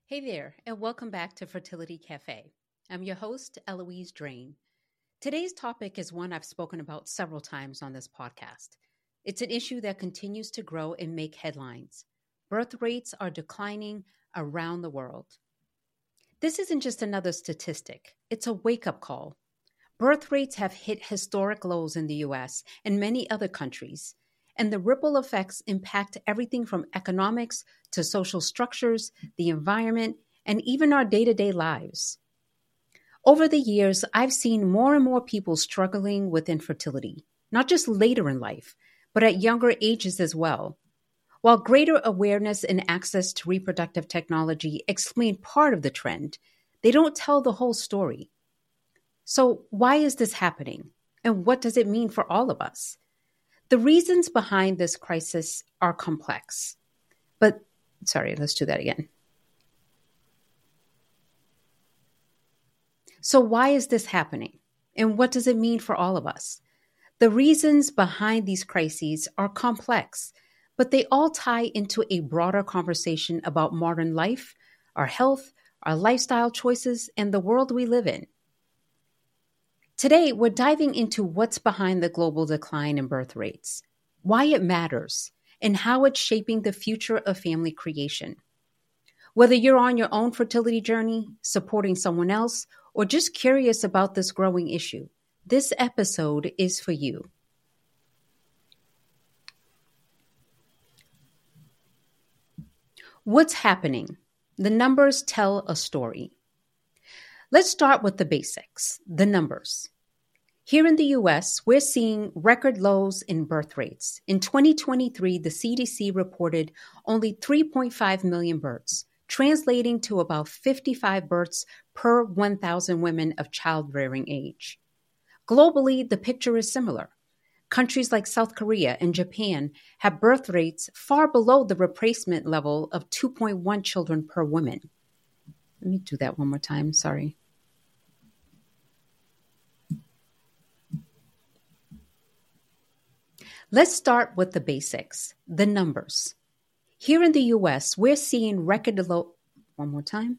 Hey there, and welcome back to Fertility Cafe. I'm your host, Eloise Drain. Today's topic is one I've spoken about several times on this podcast. It's an issue that continues to grow and make headlines. Birth rates are declining around the world. This isn't just another statistic, it's a wake up call. Birth rates have hit historic lows in the US and many other countries, and the ripple effects impact everything from economics to social structures, the environment, and even our day to day lives. Over the years, I've seen more and more people struggling with infertility, not just later in life, but at younger ages as well. While greater awareness and access to reproductive technology explain part of the trend, they don't tell the whole story. So, why is this happening? And what does it mean for all of us? The reasons behind this crisis are complex. Let's do that again. So why is this happening? And what does it mean for all of us? The reasons behind these crises are complex, but they all tie into a broader conversation about modern life, our health, our lifestyle choices, and the world we live in. Today, we're diving into what's behind the global decline in birth rates, why it matters, and how it's shaping the future of family creation. Whether you're on your own fertility journey, supporting someone else, or just curious about this growing issue, this episode is for you. What's happening? The numbers tell a story. Let's start with the basics, the numbers. Here in the US, we're seeing record lows in birth rates. In 2023, the CDC reported only 3.5 million births, translating to about 55 births per 1,000 women of childbearing age. Globally, the picture is similar. Countries like South Korea and Japan have birth rates far below the replacement level of 2.1 children per woman. Let me do that one more time, sorry. Let's start with the basics, the numbers. Here in the US, we're seeing record low. One more time.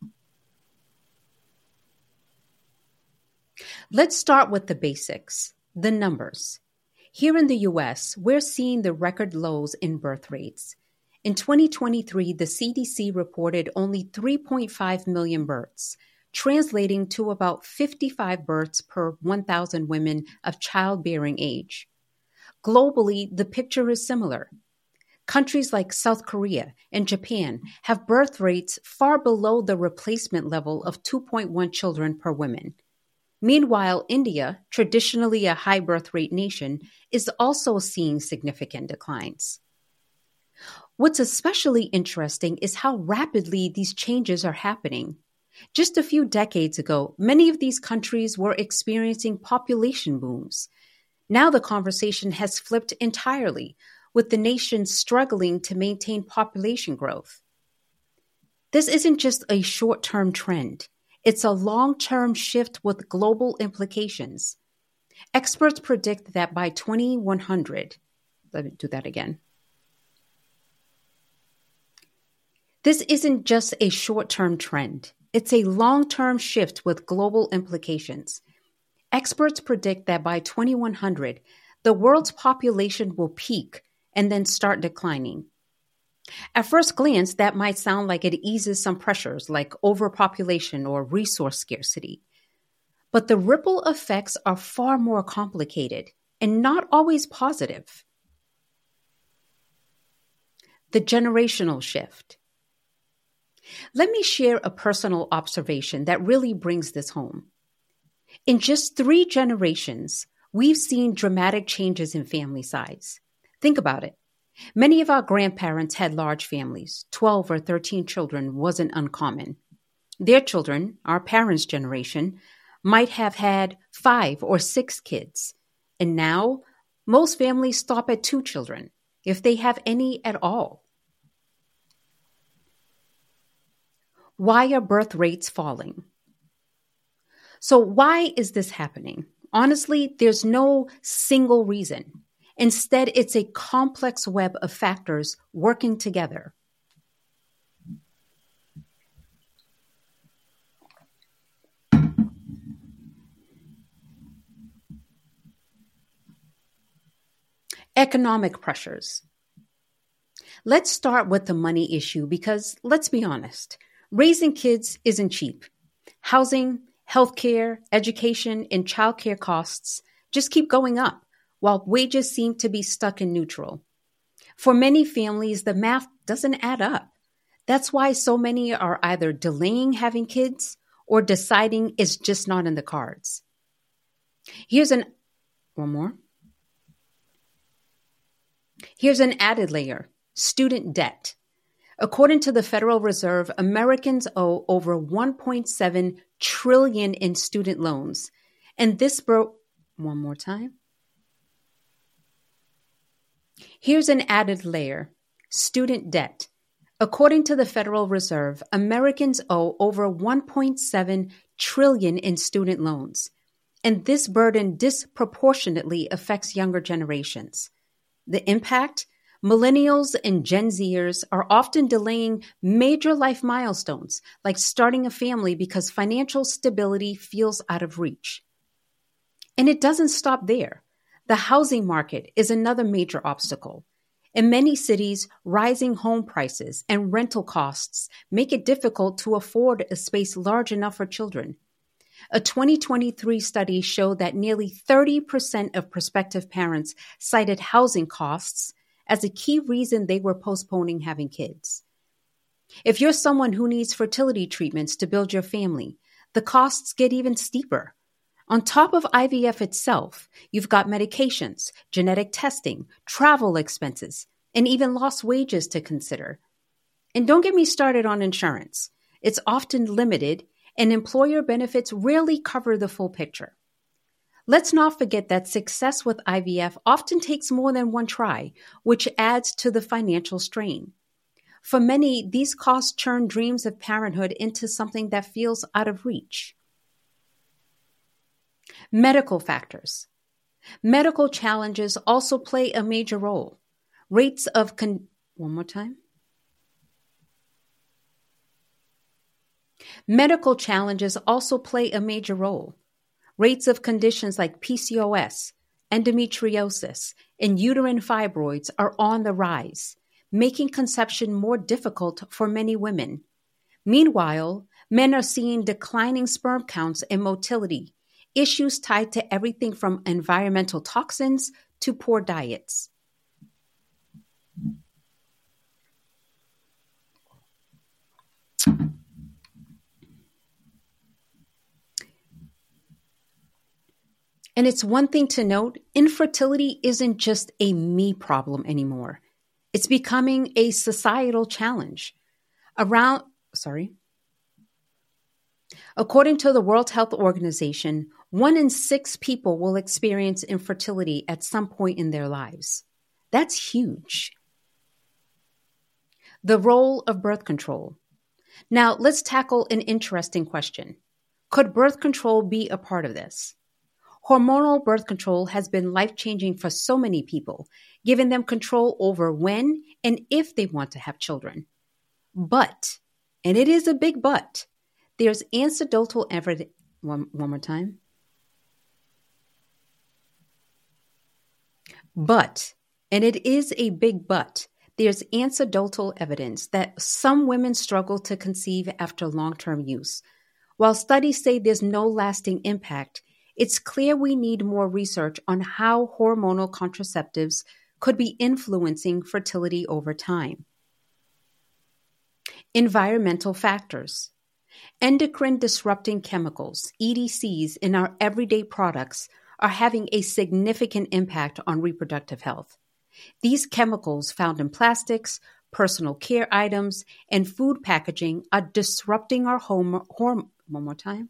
Let's start with the basics, the numbers. Here in the US, we're seeing the record lows in birth rates. In 2023, the CDC reported only 3.5 million births, translating to about 55 births per 1,000 women of childbearing age. Globally, the picture is similar. Countries like South Korea and Japan have birth rates far below the replacement level of 2.1 children per woman. Meanwhile, India, traditionally a high birth rate nation, is also seeing significant declines. What's especially interesting is how rapidly these changes are happening. Just a few decades ago, many of these countries were experiencing population booms. Now the conversation has flipped entirely, with the nation struggling to maintain population growth. This isn't just a short-term trend. It's a long-term shift with global implications. Experts predict that by 2100, let me do that again. This isn't just a short-term trend. It's a long-term shift with global implications. Experts predict that by 2100, the world's population will peak and then start declining. At first glance, that might sound like it eases some pressures like overpopulation or resource scarcity. But the ripple effects are far more complicated and not always positive. The generational shift. Let me share a personal observation that really brings this home. In just 3 generations, we've seen dramatic changes in family size. Think about it. Many of our grandparents had large families. 12 or 13 children wasn't uncommon. Their children, our parents' generation, might have had 5 or 6 kids. And now, most families stop at 2 children, if they have any at all. Why are birth rates falling? So why is this happening? Honestly, there's no single reason. Instead, it's a complex web of factors working together. Economic pressures. Let's start with the money issue because, let's be honest, raising kids isn't cheap. Housing, healthcare, education, and childcare costs just keep going up, while wages seem to be stuck in neutral. For many families, the math doesn't add up. That's why so many are either delaying having kids or deciding it's just not in the cards. One more. Here's an added layer: student debt. According to the Federal Reserve, Americans owe over $1.7 trillion in student loans. And this one more time. Here's an added layer: student debt. According to the Federal Reserve, Americans owe over $1.7 trillion in student loans. And this burden disproportionately affects younger generations. The impact? Millennials and Gen Zers are often delaying major life milestones, like starting a family, because financial stability feels out of reach. And it doesn't stop there. The housing market is another major obstacle. In many cities, rising home prices and rental costs make it difficult to afford a space large enough for children. A 2023 study showed that nearly 30% of prospective parents cited housing costs as a key reason they were postponing having kids. If you're someone who needs fertility treatments to build your family, the costs get even steeper. On top of IVF itself, you've got medications, genetic testing, travel expenses, and even lost wages to consider. And don't get me started on insurance. It's often limited, and employer benefits rarely cover the full picture. Let's not forget that success with IVF often takes more than one try, which adds to the financial strain. For many, these costs turn dreams of parenthood into something that feels out of reach. Medical factors. Medical challenges also play a major role. Rates of one more time. Medical challenges also play a major role. Rates of conditions like PCOS, endometriosis, and uterine fibroids are on the rise, making conception more difficult for many women. Meanwhile, men are seeing declining sperm counts and motility, issues tied to everything from environmental toxins to poor diets. And it's one thing to note, infertility isn't just a me problem anymore. It's becoming a societal challenge. According to the World Health Organization, 1 in 6 people will experience infertility at some point in their lives. That's huge. The role of birth control. Now, let's tackle an interesting question. Could birth control be a part of this? Hormonal birth control has been life-changing for so many people, giving them control over when and if they want to have children. But, and it is a big but, there's anecdotal evidence. One more time. But, and it is a big but, there's anecdotal evidence that some women struggle to conceive after long-term use. While studies say there's no lasting impact, it's clear we need more research on how hormonal contraceptives could be influencing fertility over time. Environmental factors. Endocrine disrupting chemicals, EDCs, in our everyday products are having a significant impact on reproductive health. These chemicals found in plastics, personal care items, and food packaging are disrupting our one more time.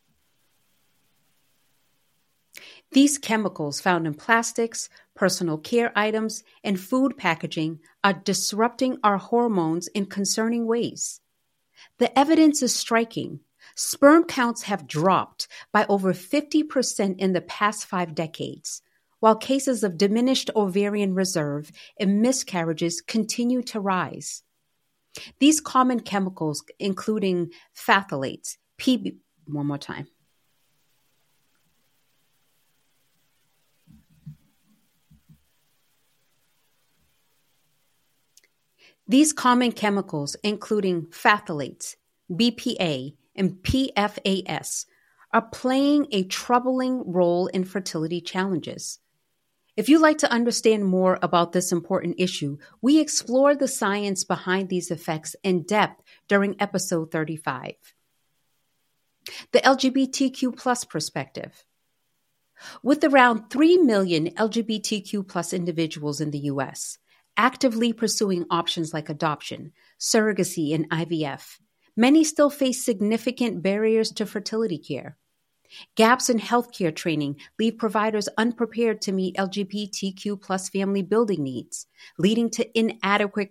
These chemicals found in plastics, personal care items, and food packaging are disrupting our hormones in concerning ways. The evidence is striking. Sperm counts have dropped by over 50% in the past 5 decades, while cases of diminished ovarian reserve and miscarriages continue to rise. These common chemicals, including phthalates, one more time. These common chemicals, including phthalates, BPA, and PFAS, are playing a troubling role in fertility challenges. If you'd like to understand more about this important issue, we explore the science behind these effects in depth during episode 35. The LGBTQ plus perspective. With around 3 million LGBTQ plus individuals in the U.S., actively pursuing options like adoption, surrogacy, and IVF, many still face significant barriers to fertility care. Gaps in healthcare training leave providers unprepared to meet LGBTQ plus family building needs, leading to inadequate.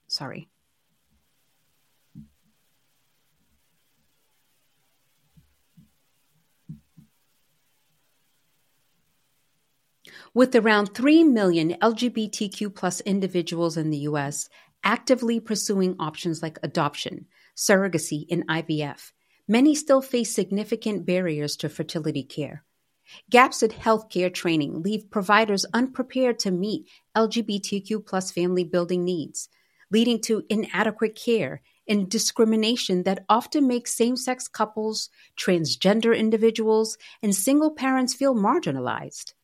With around 3 million LGBTQ plus individuals in the U.S. actively pursuing options like adoption, surrogacy, and IVF, many still face significant barriers to fertility care. Gaps in healthcare training leave providers unprepared to meet LGBTQ plus family building needs, leading to inadequate care and discrimination that often makes same-sex couples, transgender individuals, and single parents feel marginalized.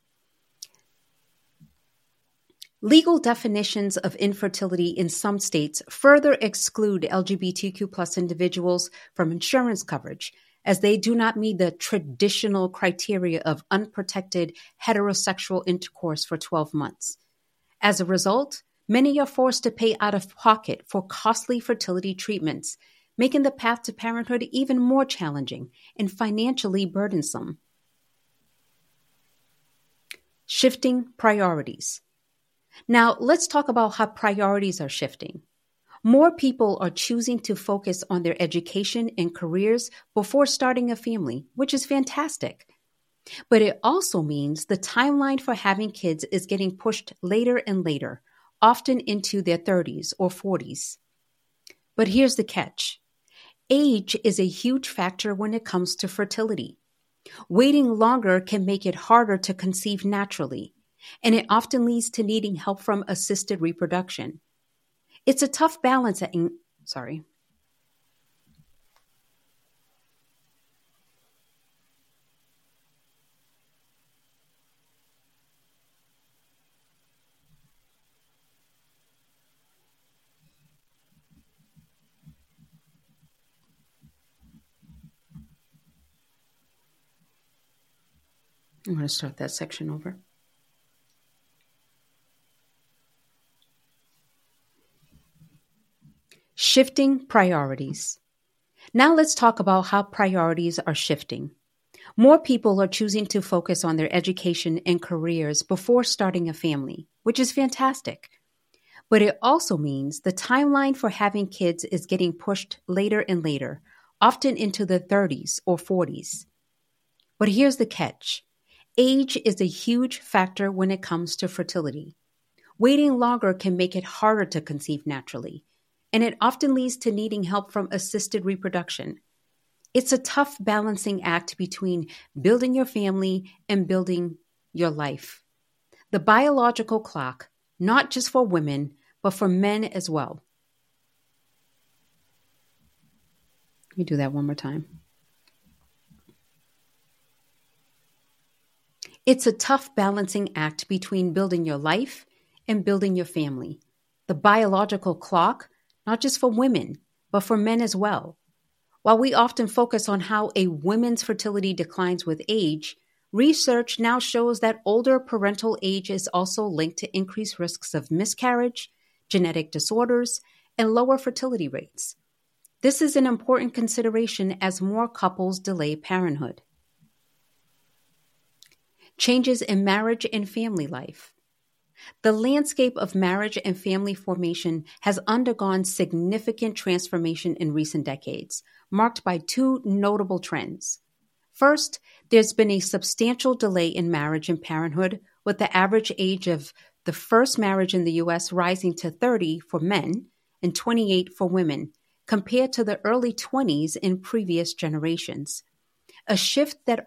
Legal definitions of infertility in some states further exclude LGBTQ plus individuals from insurance coverage, as they do not meet the traditional criteria of unprotected heterosexual intercourse for 12 months. As a result, many are forced to pay out of pocket for costly fertility treatments, making the path to parenthood even more challenging and financially burdensome. Shifting priorities. Now, let's talk about how priorities are shifting. More people are choosing to focus on their education and careers before starting a family, which is fantastic. But it also means the timeline for having kids is getting pushed later and later, often into their 30s or 40s. But here's the catch. Age is a huge factor when it comes to fertility. Waiting longer can make it harder to conceive naturally, and it often leads to needing help from assisted reproduction. It's a tough balance. I'm going to start that section over. Shifting priorities. Now let's talk about how priorities are shifting. More people are choosing to focus on their education and careers before starting a family, which is fantastic. But it also means the timeline for having kids is getting pushed later and later, often into the 30s or 40s. But here's the catch. Age is a huge factor when it comes to fertility. Waiting longer can make it harder to conceive naturally, and it often leads to needing help from assisted reproduction. It's a tough balancing act between building your family and building your life. The biological clock, not just for women, but for men as well. Let me do that one more time. It's a tough balancing act between building your life and building your family. The biological clock, not just for women, but for men as well. While we often focus on how a woman's fertility declines with age, research now shows that older parental age is also linked to increased risks of miscarriage, genetic disorders, and lower fertility rates. This is an important consideration as more couples delay parenthood. Changes in marriage and family life. The landscape of marriage and family formation has undergone significant transformation in recent decades, marked by two notable trends. First, there's been a substantial delay in marriage and parenthood, with the average age of the first marriage in the U.S. rising to 30 for men and 28 for women, compared to the early 20s in previous generations. A shift that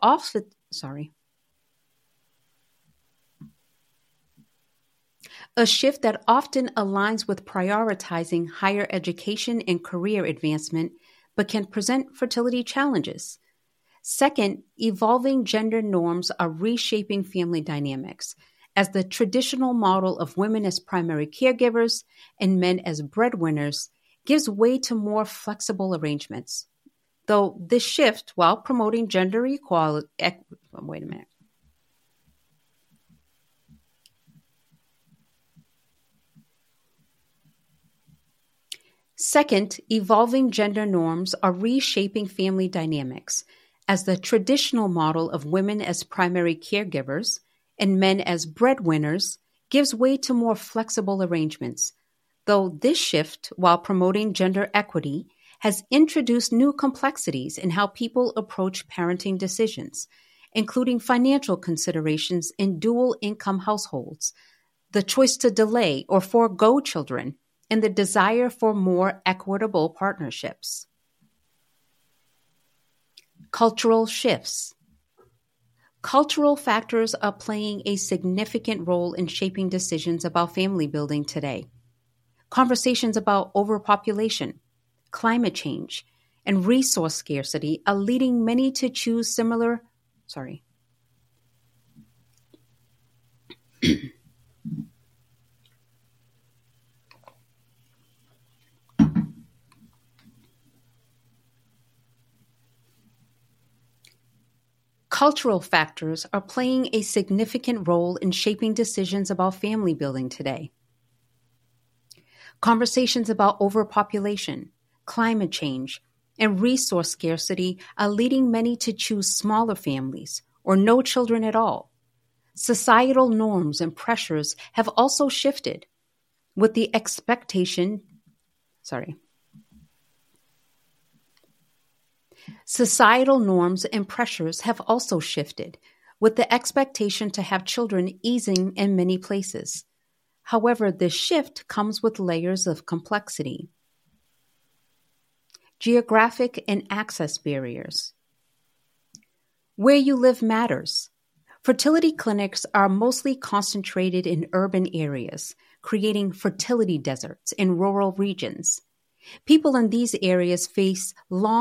a shift that often aligns with prioritizing higher education and career advancement, but can present fertility challenges. Second, evolving gender norms are reshaping family dynamics, as the traditional model of women as primary caregivers and men as breadwinners gives way to more flexible arrangements. Though this shift, while promoting gender equality, wait a minute. Second, evolving gender norms are reshaping family dynamics, as the traditional model of women as primary caregivers and men as breadwinners gives way to more flexible arrangements. Though this shift, while promoting gender equity, has introduced new complexities in how people approach parenting decisions, including financial considerations in dual income households, the choice to delay or forego children, and the desire for more equitable partnerships. Cultural shifts. Cultural factors are playing a significant role in shaping decisions about family building today. Conversations about overpopulation, climate change, and resource scarcity are leading many to choose similar. Cultural factors are playing a significant role in shaping decisions about family building today. Conversations about overpopulation, climate change, and resource scarcity are leading many to choose smaller families or no children at all. Societal norms and pressures have also shifted, with the expectation. Societal norms and pressures have also shifted, with the expectation to have children easing in many places. However, this shift comes with layers of complexity. Geographic and access barriers. Where you live matters. Fertility clinics are mostly concentrated in urban areas, creating fertility deserts in rural regions. People in these areas face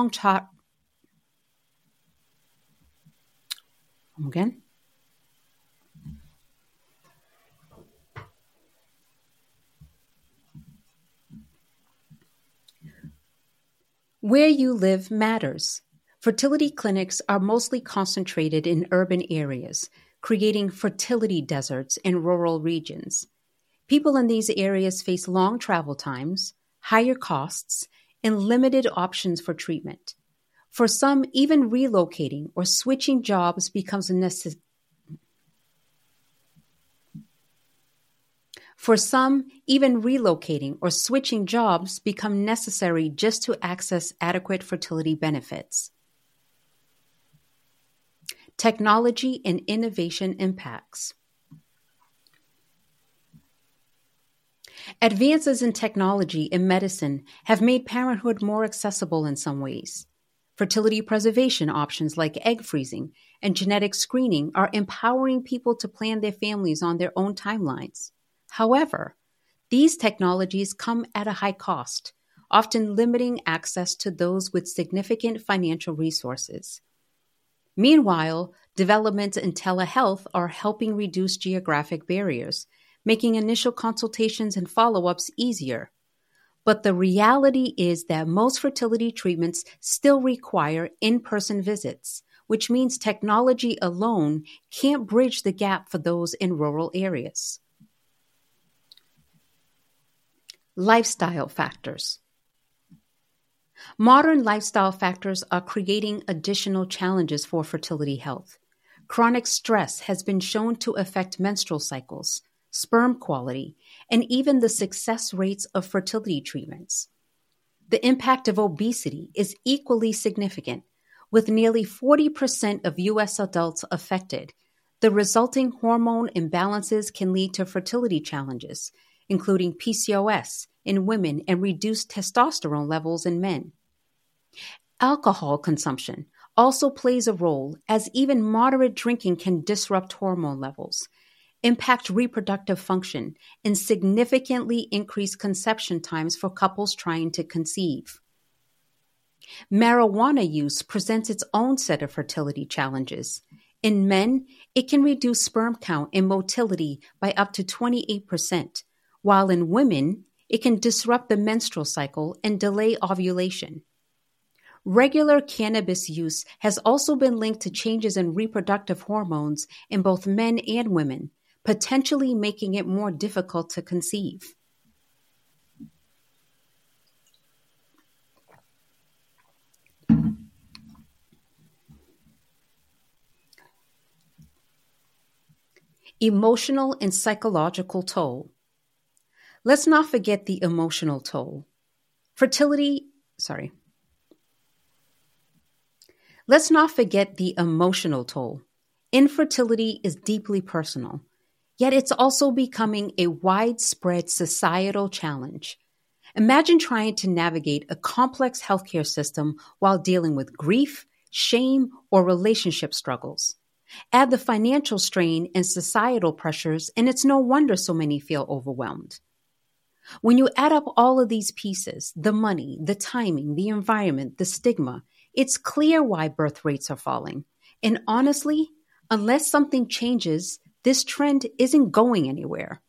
Where you live matters. Fertility clinics are mostly concentrated in urban areas, creating fertility deserts in rural regions. People in these areas face long travel times, higher costs, and limited options for treatment. For some, even relocating or switching jobs becomes necessary. For some, even relocating or switching jobs become necessary just to access adequate fertility benefits. Technology and innovation impacts. Advances in technology and medicine have made parenthood more accessible in some ways. Fertility preservation options like egg freezing and genetic screening are empowering people to plan their families on their own timelines. However, these technologies come at a high cost, often limiting access to those with significant financial resources. Meanwhile, developments in telehealth are helping reduce geographic barriers, making initial consultations and follow-ups easier. But the reality is that most fertility treatments still require in-person visits, which means technology alone can't bridge the gap for those in rural areas. Lifestyle factors. Modern lifestyle factors are creating additional challenges for fertility health. Chronic stress has been shown to affect menstrual cycles, sperm quality, and even the success rates of fertility treatments. The impact of obesity is equally significant, with nearly 40% of U.S. adults affected. The resulting hormone imbalances can lead to fertility challenges, including PCOS in women and reduced testosterone levels in men. Alcohol consumption also plays a role, as even moderate drinking can disrupt hormone levels. impact reproductive function, and significantly increase conception times for couples trying to conceive. Marijuana use presents its own set of fertility challenges. In men, it can reduce sperm count and motility by up to 28%, while in women, it can disrupt the menstrual cycle and delay ovulation. Regular cannabis use has also been linked to changes in reproductive hormones in both men and women, potentially making it more difficult to conceive. Emotional and psychological toll. Let's not forget the emotional toll. Let's not forget the emotional toll. Infertility is deeply personal, yet it's also becoming a widespread societal challenge. Imagine trying to navigate a complex healthcare system while dealing with grief, shame, or relationship struggles. Add the financial strain and societal pressures, and it's no wonder so many feel overwhelmed. When you add up all of these pieces, the money, the timing, the environment, the stigma, it's clear why birth rates are falling. And honestly, unless something changes, this trend isn't going anywhere.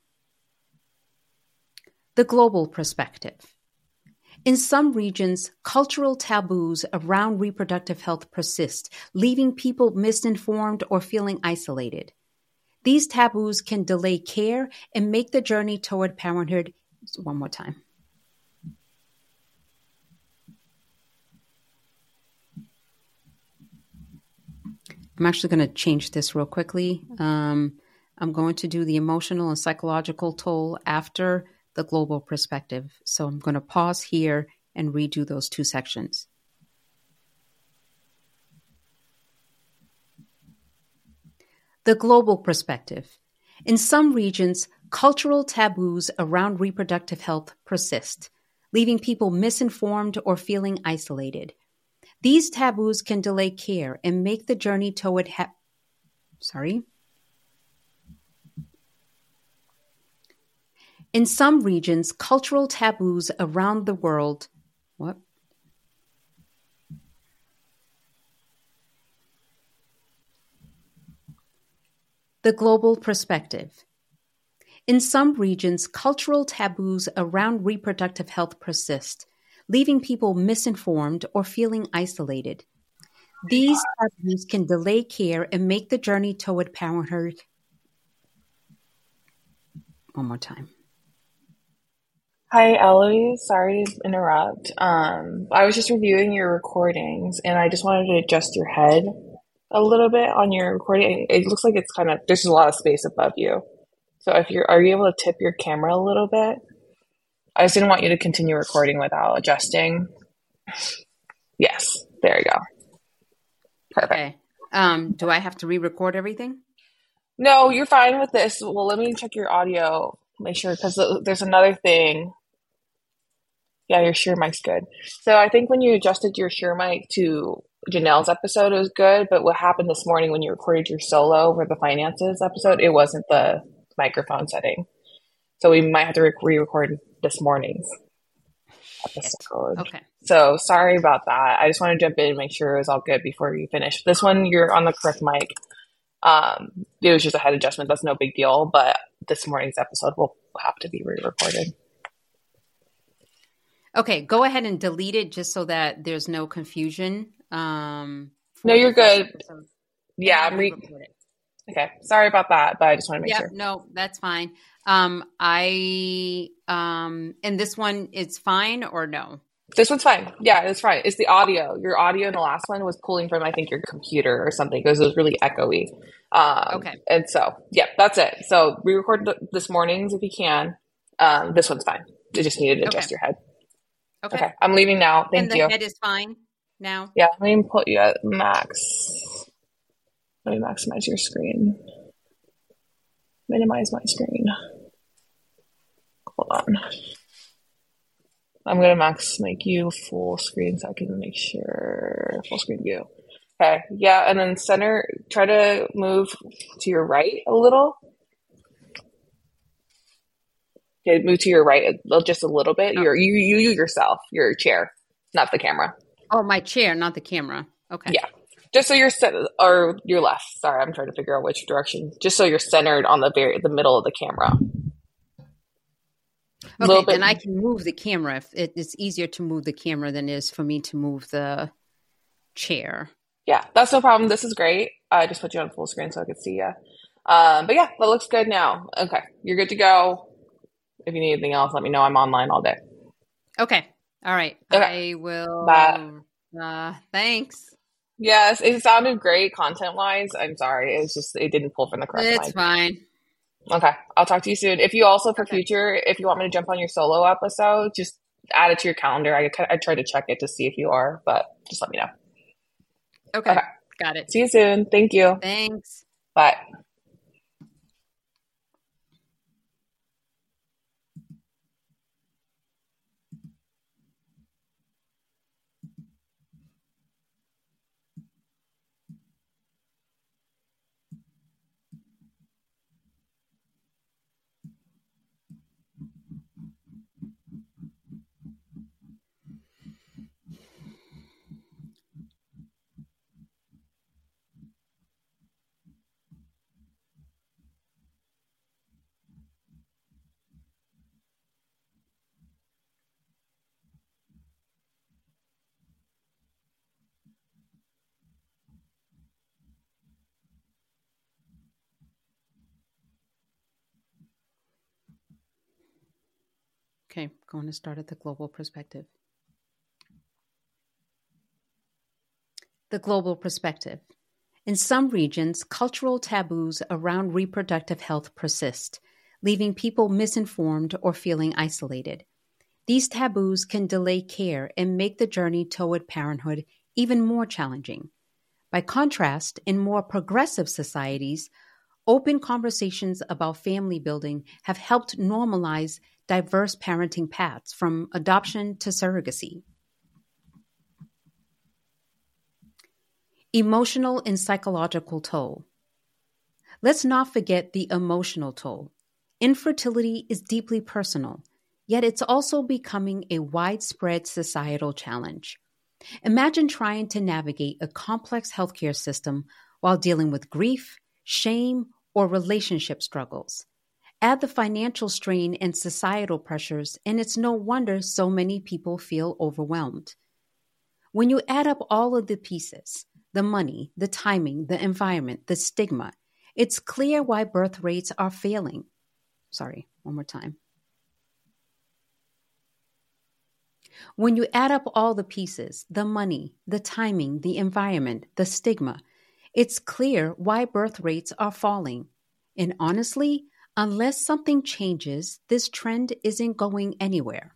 The global perspective. In some regions, cultural taboos around reproductive health persist, leaving people misinformed or feeling isolated. These taboos can delay care and make the journey toward parenthood. One more time. I'm actually going to change this real quickly. I'm going to do the emotional and psychological toll after the global perspective. So I'm going to pause here and redo those two sections. The global perspective. In some regions, cultural taboos around reproductive health persist, leaving people misinformed or feeling isolated. These taboos can delay care and make the journey toward In some regions, cultural taboos around the world. The global perspective. In some regions, cultural taboos around reproductive health persist, leaving people misinformed or feeling isolated. These taboos can delay care and make the journey toward parenthood. One more time. Hi, Eloise. Sorry to interrupt. I was just reviewing your recordings and I just wanted to adjust your head a little bit on your recording. It looks like it's there's a lot of space above you. So are you able to tip your camera a little bit? I just didn't want you to continue recording without adjusting. Yes, there you go. Perfect. Okay. Do I have to re-record everything? No, you're fine with this. Well, let me check your audio. Make sure, because there's another thing. Yeah, your Shure mic's good. So I think when you adjusted your Shure mic to Janelle's episode, it was good. But what happened this morning when you recorded your solo for the finances episode, it wasn't the microphone setting. So we might have to re-record this morning's episode. Okay. So sorry about that. I just want to jump in and make sure it was all good before you finish. This one, you're on the correct mic. It was just a head adjustment. That's no big deal. But this morning's episode will have to be re-recorded. Okay, go ahead and delete it just so that there's no confusion. No, you're good. Yeah, I'm okay. Sorry about that, but I just want to make sure. No, that's fine. And this one is fine or no? This one's fine. Yeah, it's fine. It's the audio. Your audio in the last one was pulling from, I think, your computer or something because it was really echoey. Okay. And so, yeah, that's it. So re-record this morning's if you can. This one's fine. You just needed to adjust your head. Okay. I'm leaving now. Thank you. And the head is fine now? Yeah, let me put you at max. Let me maximize your screen. Minimize my screen. Hold on. I'm going to make you full screen so I can make sure full screen view. Okay. Yeah. And then try to move to your right a little. Okay, move to your right just a little bit. Oh. You yourself, your chair, not the camera. Oh, my chair, not the camera. Okay. Yeah. Just so you're set, or your left. Sorry, I'm trying to figure out which direction. Just so you're centered on the middle of the camera. Okay, then I can move the camera. If it's easier to move the camera than it is for me to move the chair. Yeah, that's no problem. This is great. I just put you on full screen so I could see you. But yeah, that looks good now. Okay, you're good to go. If you need anything else, let me know. I'm online all day. Okay. All right. Okay. I will. Bye. Thanks. Yes, it sounded great content-wise. I'm sorry. It didn't pull from the correct It's mic. fine. Okay. I'll talk to you soon. If you also, for future, if you want me to jump on your solo episode, just add it to your calendar. I try to check it to see if you are, but just let me know. Okay. Got it. See you soon. Thank you. Thanks. Bye. Okay, going to start at the global perspective. The global perspective. In some regions, cultural taboos around reproductive health persist, leaving people misinformed or feeling isolated. These taboos can delay care and make the journey toward parenthood even more challenging. By contrast, in more progressive societies, open conversations about family building have helped normalize diverse parenting paths from adoption to surrogacy. Emotional and psychological toll. Let's not forget the emotional toll. Infertility is deeply personal, yet it's also becoming a widespread societal challenge. Imagine trying to navigate a complex healthcare system while dealing with grief, shame, or relationship struggles. Add the financial strain and societal pressures, and it's no wonder so many people feel overwhelmed. When you add up all of the pieces, the money, the timing, the environment, the stigma, it's clear why birth rates are failing. Sorry, one more time. When you add up all the pieces, the money, the timing, the environment, the stigma, it's clear why birth rates are falling. And honestly, unless something changes, this trend isn't going anywhere.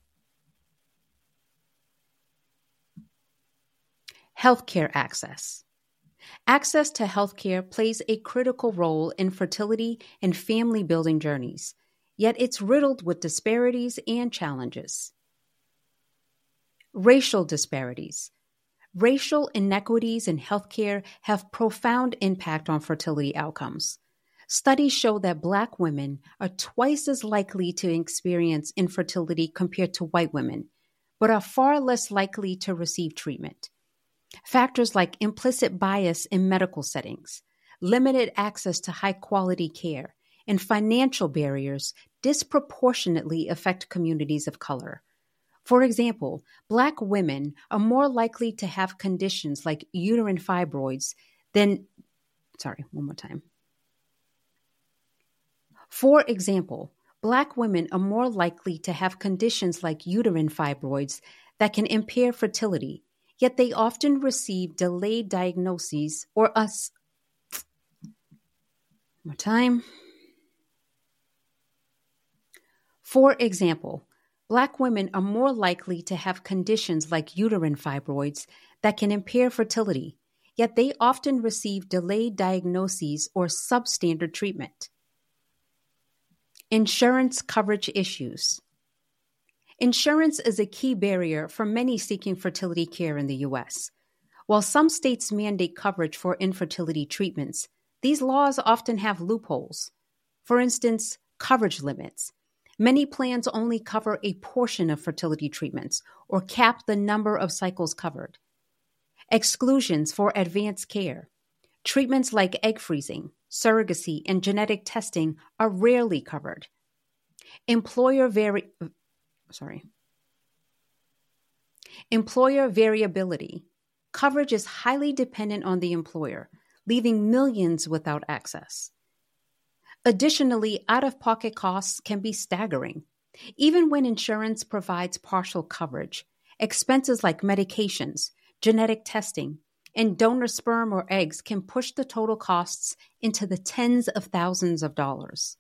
Healthcare access. Access to healthcare plays a critical role in fertility and family building journeys, yet it's riddled with disparities and challenges. Racial disparities. Racial inequities in healthcare have profound impact on fertility outcomes. Studies show that Black women are twice as likely to experience infertility compared to white women, but are far less likely to receive treatment. Factors like implicit bias in medical settings, limited access to high-quality care, and financial barriers disproportionately affect communities of color. For example, Black women are more likely to have conditions like uterine fibroids than, one more time. For example, Black women are more likely to have conditions like uterine fibroids that can impair fertility, yet they often receive delayed diagnoses or more time. For example, Black women are more likely to have conditions like uterine fibroids that can impair fertility, yet they often receive delayed diagnoses or substandard treatment. Insurance coverage issues. Insurance is a key barrier for many seeking fertility care in the U.S. While some states mandate coverage for infertility treatments, these laws often have loopholes. For instance, coverage limits. Many plans only cover a portion of fertility treatments or cap the number of cycles covered. Exclusions for advanced care. Treatments like egg freezing, surrogacy, and genetic testing are rarely covered. Employer variability. Coverage is highly dependent on the employer, leaving millions without access. Additionally, out-of-pocket costs can be staggering. Even when insurance provides partial coverage, expenses like medications, genetic testing, and donor sperm or eggs can push the total costs into the tens of thousands of dollars.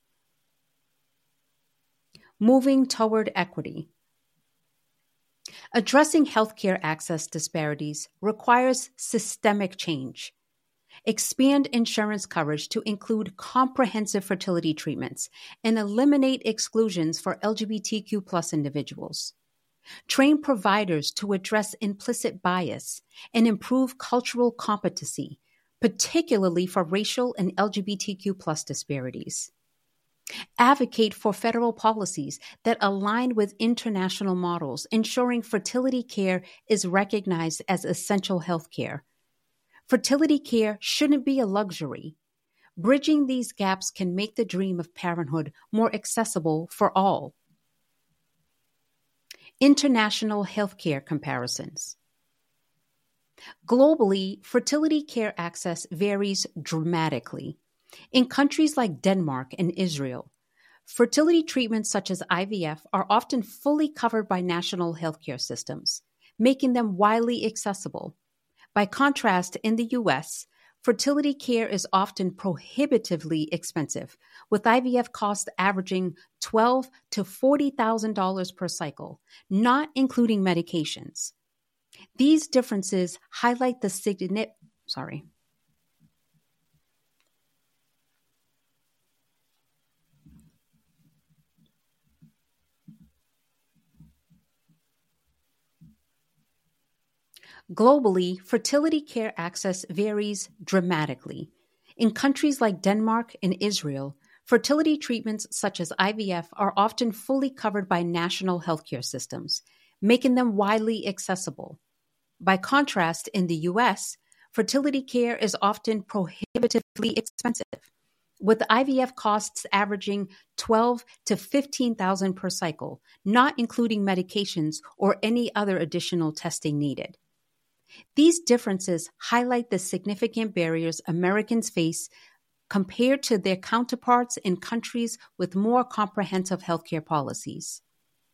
Moving toward equity. Addressing healthcare access disparities requires systemic change. Expand insurance coverage to include comprehensive fertility treatments and eliminate exclusions for LGBTQ+ individuals. Train providers to address implicit bias and improve cultural competency, particularly for racial and LGBTQ+ disparities. Advocate for federal policies that align with international models, ensuring fertility care is recognized as essential health care. Fertility care shouldn't be a luxury. Bridging these gaps can make the dream of parenthood more accessible for all. International healthcare comparisons. Globally, fertility care access varies dramatically. In countries like Denmark and Israel, fertility treatments such as IVF are often fully covered by national healthcare systems, making them widely accessible. By contrast, in the U.S., fertility care is often prohibitively expensive, with IVF costs averaging $12,000 to $40,000 per cycle, not including medications. These differences highlight the Globally, fertility care access varies dramatically. In countries like Denmark and Israel, fertility treatments such as IVF are often fully covered by national healthcare systems, making them widely accessible. By contrast, in the U.S., fertility care is often prohibitively expensive, with IVF costs averaging $12,000 to $15,000 per cycle, not including medications or any other additional testing needed. These differences highlight the significant barriers Americans face compared to their counterparts in countries with more comprehensive healthcare policies.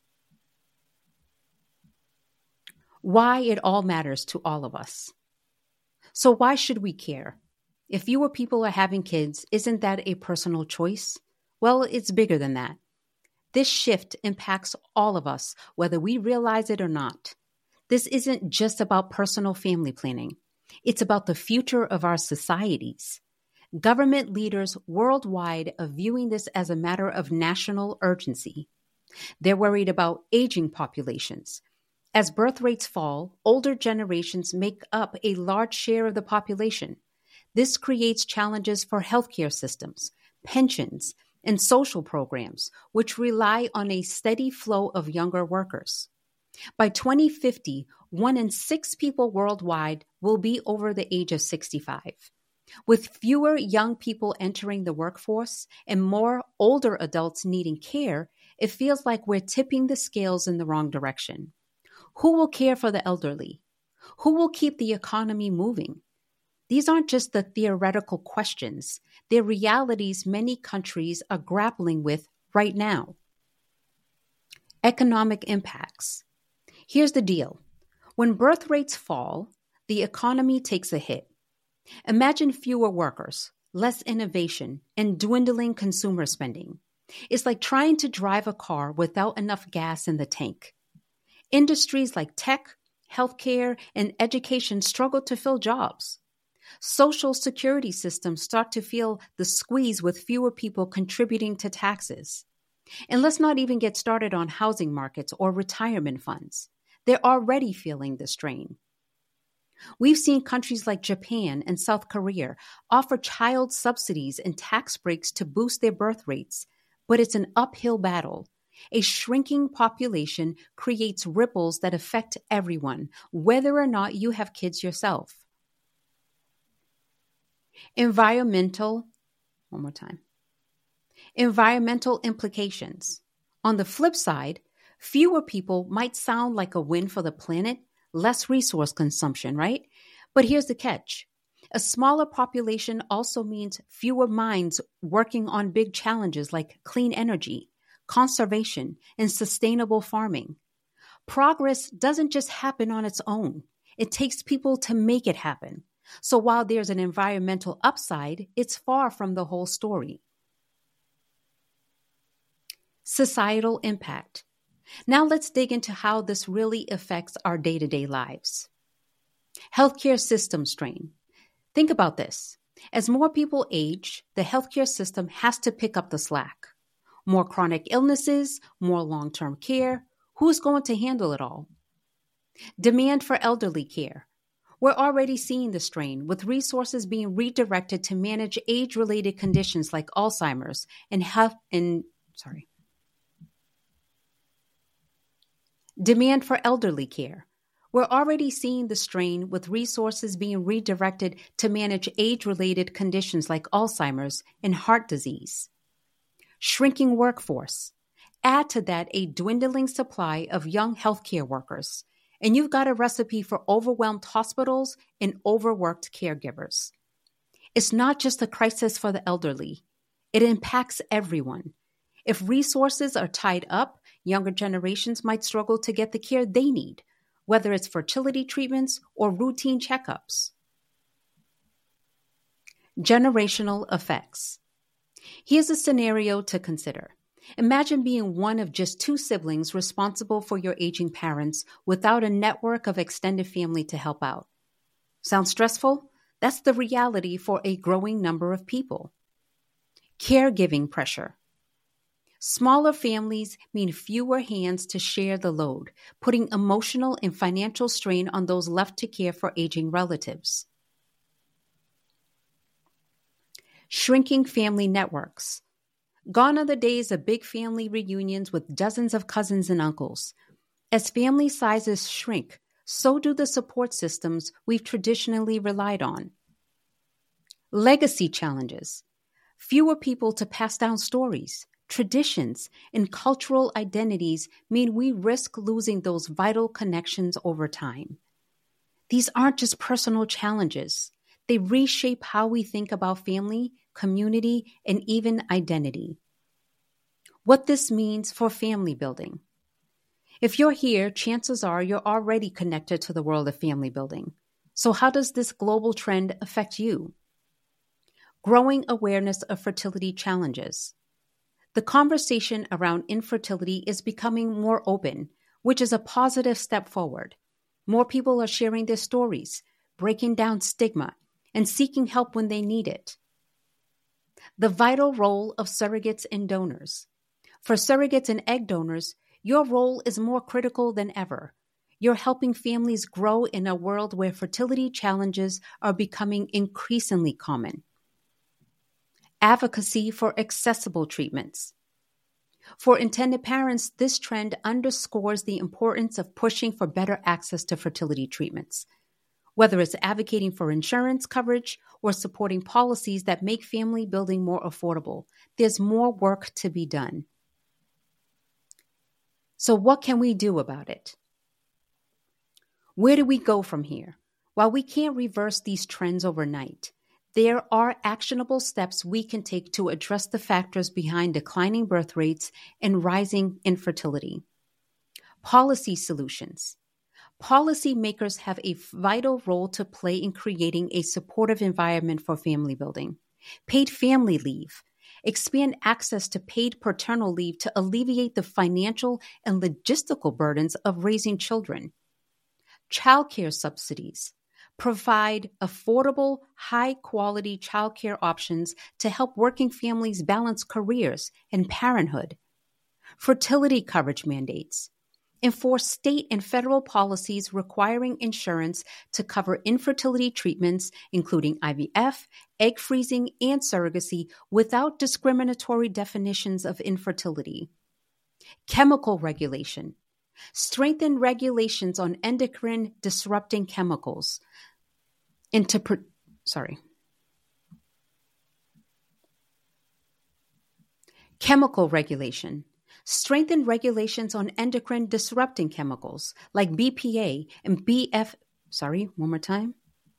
Why it all matters to all of us. So why should we care? If fewer people are having kids, isn't that a personal choice? Well, it's bigger than that. This shift impacts all of us, whether we realize it or not. This isn't just about personal family planning. It's about the future of our societies. Government leaders worldwide are viewing this as a matter of national urgency. They're worried about aging populations. As birth rates fall, older generations make up a large share of the population. This creates challenges for healthcare systems, pensions, and social programs, which rely on a steady flow of younger workers. By 2050, 1 in 6 people worldwide will be over the age of 65. With fewer young people entering the workforce and more older adults needing care, it feels like we're tipping the scales in the wrong direction. Who will care for the elderly? Who will keep the economy moving? These aren't just the theoretical questions. They're realities many countries are grappling with right now. Economic impacts. Here's the deal. When birth rates fall, the economy takes a hit. Imagine fewer workers, less innovation, and dwindling consumer spending. It's like trying to drive a car without enough gas in the tank. Industries like tech, healthcare, and education struggle to fill jobs. Social security systems start to feel the squeeze with fewer people contributing to taxes. And let's not even get started on housing markets or retirement funds. They're already feeling the strain. We've seen countries like Japan and South Korea offer child subsidies and tax breaks to boost their birth rates, but it's an uphill battle. A shrinking population creates ripples that affect everyone, whether or not you have kids yourself. Environmental implications. On the flip side, fewer people might sound like a win for the planet, less resource consumption, right? But here's the catch. A smaller population also means fewer minds working on big challenges like clean energy, conservation, and sustainable farming. Progress doesn't just happen on its own. It takes people to make it happen. So while there's an environmental upside, it's far from the whole story. Societal impact. Now let's dig into how this really affects our day-to-day lives. Healthcare system strain. Think about this. As more people age, the healthcare system has to pick up the slack. More chronic illnesses, more long-term care. Who's going to handle it all? Demand for elderly care. We're already seeing the strain, with resources being redirected to manage age-related conditions like Alzheimer's Demand for elderly care. We're already seeing the strain, with resources being redirected to manage age-related conditions like Alzheimer's and heart disease. Shrinking workforce. Add to that a dwindling supply of young healthcare workers, and you've got a recipe for overwhelmed hospitals and overworked caregivers. It's not just a crisis for the elderly. It impacts everyone. If resources are tied up, younger generations might struggle to get the care they need, whether it's fertility treatments or routine checkups. Generational effects. Here's a scenario to consider. Imagine being one of just 2 siblings responsible for your aging parents without a network of extended family to help out. Sounds stressful? That's the reality for a growing number of people. Caregiving pressure. Smaller families mean fewer hands to share the load, putting emotional and financial strain on those left to care for aging relatives. Shrinking family networks. Gone are the days of big family reunions with dozens of cousins and uncles. As family sizes shrink, so do the support systems we've traditionally relied on. Legacy challenges. Fewer people to pass down stories. Traditions and cultural identities mean we risk losing those vital connections over time. These aren't just personal challenges. They reshape how we think about family, community, and even identity. What this means for family building. If you're here, chances are you're already connected to the world of family building. So how does this global trend affect you? Growing awareness of fertility challenges. The conversation around infertility is becoming more open, which is a positive step forward. More people are sharing their stories, breaking down stigma, and seeking help when they need it. The vital role of surrogates and donors. For surrogates and egg donors, your role is more critical than ever. You're helping families grow in a world where fertility challenges are becoming increasingly common. Advocacy for accessible treatments. For intended parents, this trend underscores the importance of pushing for better access to fertility treatments. Whether it's advocating for insurance coverage or supporting policies that make family building more affordable, there's more work to be done. So what can we do about it? Where do we go from here? While we can't reverse these trends overnight, there are actionable steps we can take to address the factors behind declining birth rates and rising infertility. Policy solutions. Policymakers have a vital role to play in creating a supportive environment for family building. Paid family leave. Expand access to paid paternal leave to alleviate the financial and logistical burdens of raising children. Childcare subsidies. Provide affordable, high-quality childcare options to help working families balance careers and parenthood. Fertility coverage mandates. Enforce state and federal policies requiring insurance to cover infertility treatments, including IVF, egg freezing, and surrogacy, without discriminatory definitions of infertility. Chemical regulation. Strengthen regulations on endocrine disrupting chemicals. Chemical regulation. Strengthen regulations on endocrine disrupting chemicals like BPA and BF. One more time.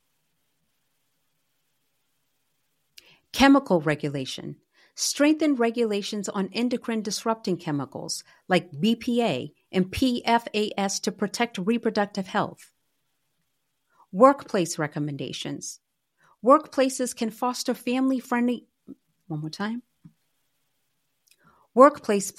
Chemical regulation. Strengthen regulations on endocrine disrupting chemicals like BPA and PFAS to protect reproductive health. Workplace recommendations. Workplaces can foster family-friendly. One more time. Workplace.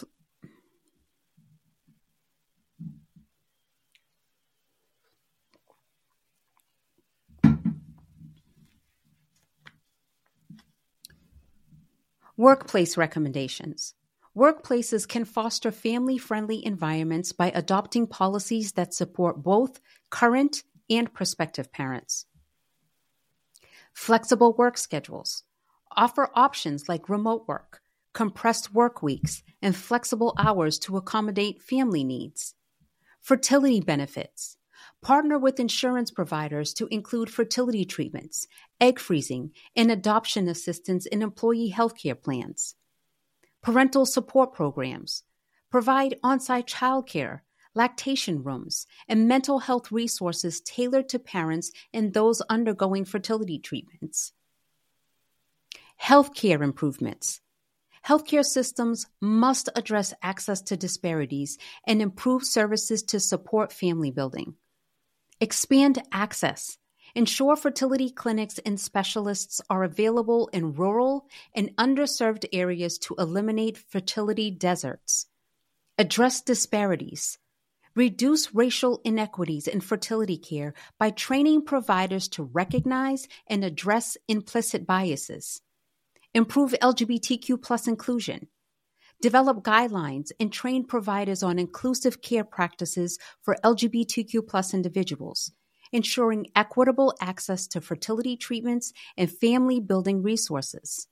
Workplace recommendations. Workplaces can foster family-friendly environments by adopting policies that support both current and prospective parents. Flexible work schedules. Offer options like remote work, compressed work weeks, and flexible hours to accommodate family needs. Fertility benefits. Partner with insurance providers to include fertility treatments, egg freezing, and adoption assistance in employee health care plans. Parental support programs. Provide on-site childcare, lactation rooms, and mental health resources tailored to parents and those undergoing fertility treatments. Healthcare improvements. Healthcare systems must address access to disparities and improve services to support family building. Expand access. Ensure fertility clinics and specialists are available in rural and underserved areas to eliminate fertility deserts. Address disparities. Reduce racial inequities in fertility care by training providers to recognize and address implicit biases. Improve LGBTQ+ inclusion. Develop guidelines and train providers on inclusive care practices for LGBTQ+ individuals, ensuring equitable access to fertility treatments and family-building resources.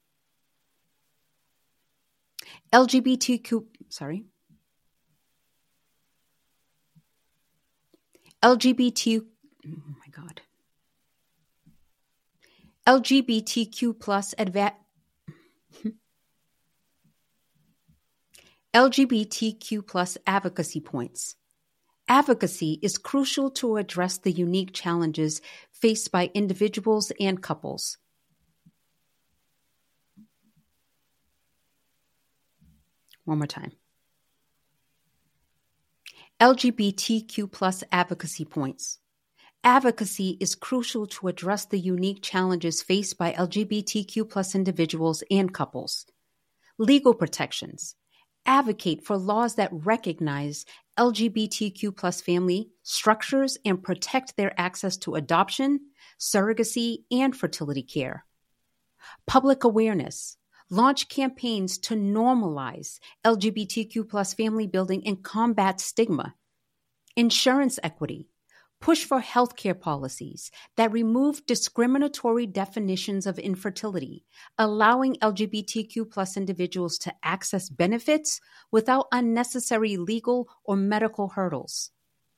LGBTQ, LGBTQ+ advocacy points. Advocacy is crucial to address the unique challenges faced by individuals and couples. One more time. LGBTQ+ advocacy points. Advocacy is crucial to address the unique challenges faced by LGBTQ+ individuals and couples. Legal protections. Advocate for laws that recognize LGBTQ+ family structures and protect their access to adoption, surrogacy, and fertility care. Public awareness. Launch campaigns to normalize LGBTQ+ family building and combat stigma. Insurance equity. Push for healthcare policies that remove discriminatory definitions of infertility, allowing LGBTQ+ individuals to access benefits without unnecessary legal or medical hurdles.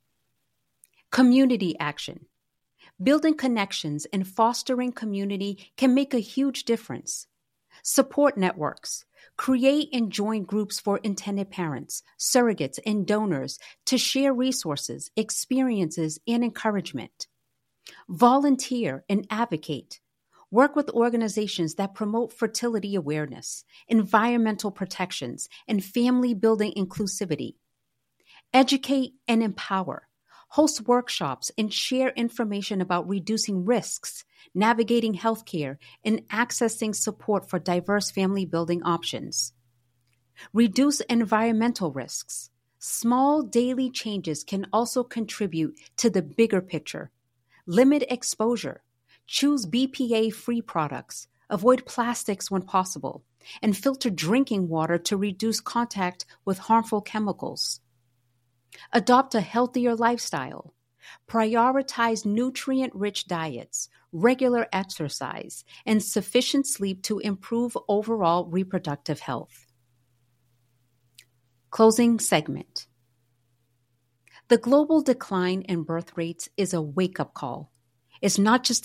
Community action. Building connections and fostering community can make a huge difference. Support networks. Create and join groups for intended parents, surrogates, and donors to share resources, experiences, and encouragement. Volunteer and advocate. Work with organizations that promote fertility awareness, environmental protections, and family building inclusivity. Educate and empower. Host workshops and share information about reducing risks, navigating healthcare, and accessing support for diverse family building options. Reduce environmental risks. Small daily changes can also contribute to the bigger picture. Limit exposure. Choose BPA-free products. Avoid plastics when possible. And filter drinking water to reduce contact with harmful chemicals. Adopt a healthier lifestyle. Prioritize nutrient-rich diets, regular exercise, and sufficient sleep to improve overall reproductive health. Closing segment. The global decline in birth rates is a wake-up call. It's not just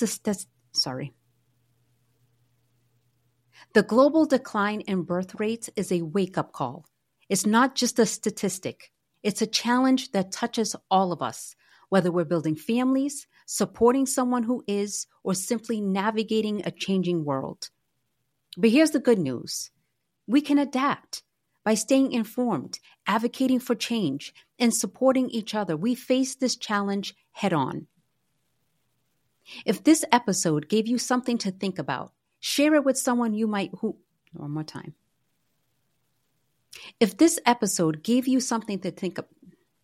The global decline in birth rates is a wake-up call. It's not just a statistic. It's a challenge that touches all of us, whether we're building families, supporting someone who is, or simply navigating a changing world. But here's the good news. We can adapt. By staying informed, advocating for change, and supporting each other, we face this challenge head on. If this episode gave you something to think about, share it with someone one more time. If this episode gave you something to think about,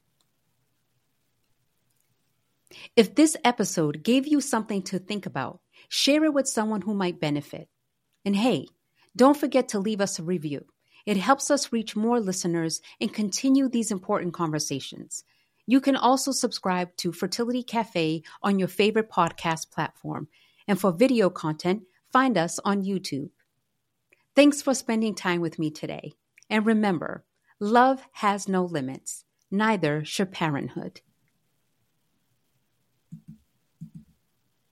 share it with someone who might benefit. And hey, don't forget to leave us a review. It helps us reach more listeners and continue these important conversations. You can also subscribe to Fertility Cafe on your favorite podcast platform. And for video content, find us on YouTube. Thanks for spending time with me today. And remember, love has no limits. Neither should parenthood.